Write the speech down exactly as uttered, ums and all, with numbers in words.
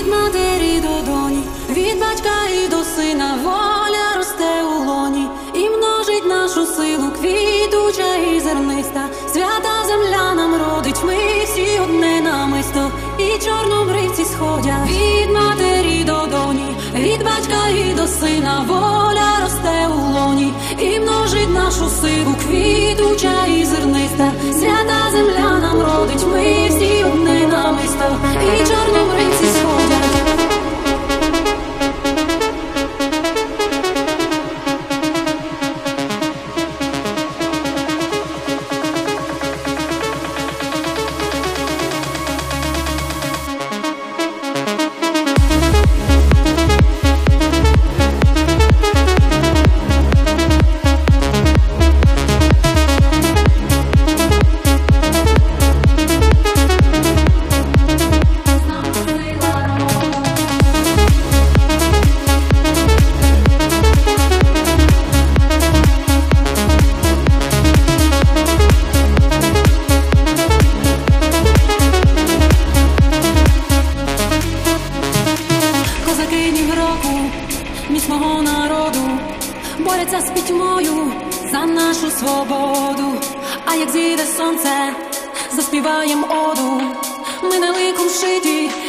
від матері до доні, від батька і до сина воля росте у лоні і множить нашу силу квітуча і зерниста. Свята земля нам родить, ми всі одне намисто, і чорнобривці сходять від матері до доні, від батька і до сина воля росте у лоні і множить нашу силу квітуча і зерниста. Свята земля нам родить, ми всі одне намисто, і чорнобривці сходять. Міцного народу борються з пітьмою за нашу свободу. А як зійде сонце, заспіваєм оду. Ми не ликом шиті,